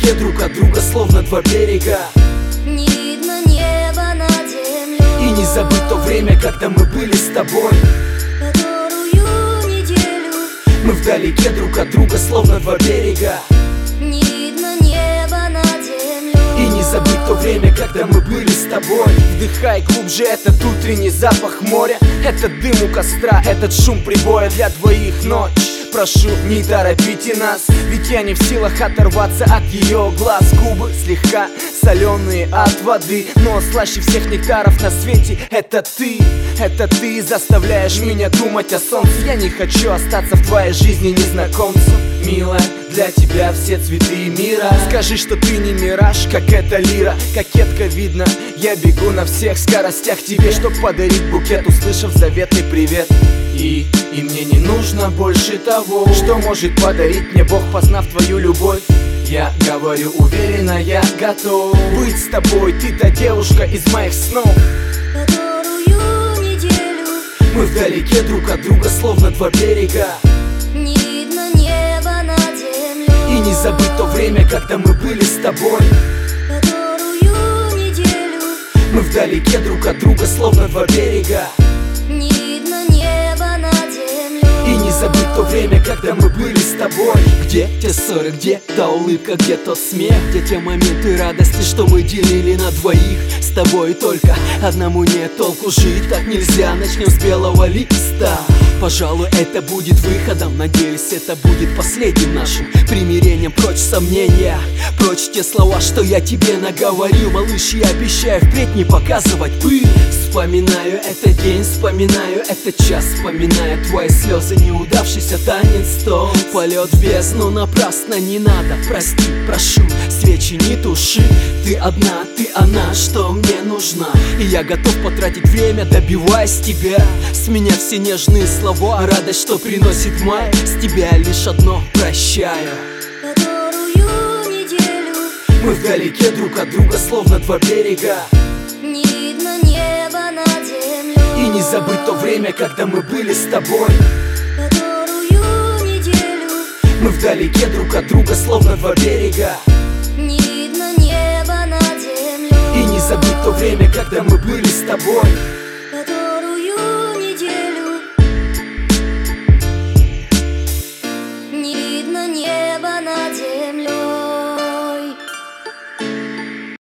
вдалеке друг от друга, словно два берега. Не видно неба над землей. И не забыть то время, когда мы были с тобой. Которую неделю Мы вдалеке друг от друга, словно два берега. не видно неба над землей. И не забыть то время, когда мы были с тобой. Вдыхай глубже этот утренний запах моря, этот дым у костра, этот шум прибоя. Для двоих ночь, прошу, не торопите нас, ведь я не в силах оторваться от ее глаз. Губы слегка соленые от воды, но слаще всех нектаров на свете это ты. Это ты заставляешь меня думать о солнце. Я не хочу остаться в твоей жизни незнакомцем. Милая, для тебя все цветы мира. Скажи, что ты не мираж, как эта лира. Кокетка, видно, я бегу на всех скоростях к тебе, чтоб подарить букет, услышав заветный привет. И мне не нужно больше того, что может подарить мне Бог, познав твою любовь. Я говорю уверенно, я готов быть с тобой, ты та девушка из моих снов. Которую неделю Мы вдалеке друг от друга, словно два берега. не видно неба над землей. И не забыть то время, когда мы были с тобой. Которую неделю Мы вдалеке друг от друга, словно два берега. не видно неба над землей. И не забыть то время, когда мы были с тобой. Где те ссоры, где та улыбка, где тот смех, где те моменты радости, что мы делили на двоих. С тобой только одному нет толку жить, так нельзя, начнем с белого листа. Пожалуй, это будет выходом, надеюсь, это будет последним нашим примирением. Прочь сомнения, прочь те слова, что я тебе наговорил. Малыш, я обещаю впредь не показывать пыль. Вспоминаю этот день, вспоминаю этот час, вспоминаю твои слезы, неудавшийся танец, то полет в бездну напрасно не надо. Прости, прошу, свечи не туши. Ты одна, ты она, что мне нужна. И я готов потратить время, добиваясь тебя. С меня все нежные слова, радость, что приносит май. С тебя лишь одно прощаю. Которую неделю Мы вдалеке друг от друга, словно два берега. не видно неба над землей. И не забыть то время, когда мы были с тобой. Которую неделю Мы вдалеке друг от друга, словно два берега. не видно неба над землей. И не забыть то время, когда мы были с тобой.